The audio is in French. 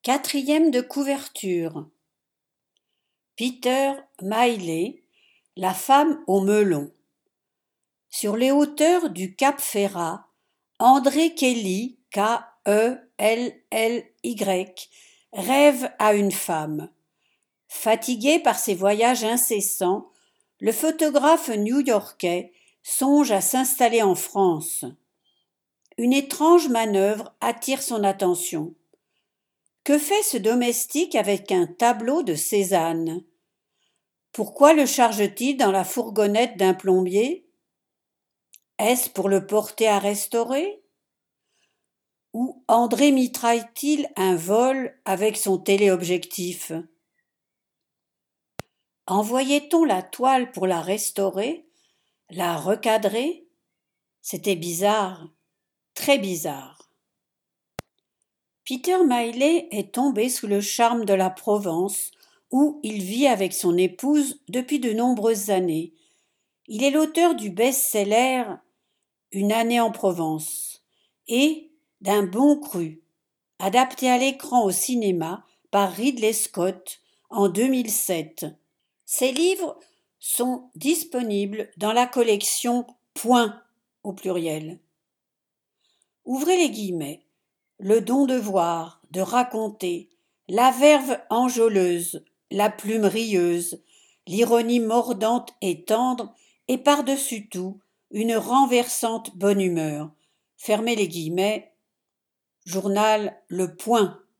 Quatrième de couverture. Peter Miley, la femme au melon. Sur les hauteurs du Cap Ferrat, André Kelly, K-E-L-L-Y, rêve à une femme. Fatigué par ses voyages incessants, le photographe new-yorkais songe à s'installer en France. Une étrange manœuvre attire son attention. Que fait ce domestique avec un tableau de Cézanne? Pourquoi le charge-t-il dans la fourgonnette d'un plombier? Est-ce pour le porter à restaurer? Ou André mitraille-t-il un vol avec son téléobjectif? Envoyait-on la toile pour la restaurer, la recadrer? C'était bizarre, très bizarre. Peter Miley est tombé sous le charme de la Provence, où il vit avec son épouse depuis de nombreuses années. Il est l'auteur du best-seller Une année en Provence et d'Un bon cru, adapté à l'écran au cinéma par Ridley Scott en 2007. Ces livres sont disponibles dans la collection Point au pluriel. Ouvrez les guillemets. Le don de voir, de raconter, la verve enjôleuse, la plume rieuse, l'ironie mordante et tendre, et par-dessus tout, une renversante bonne humeur. Fermez les guillemets. Journal Le Point.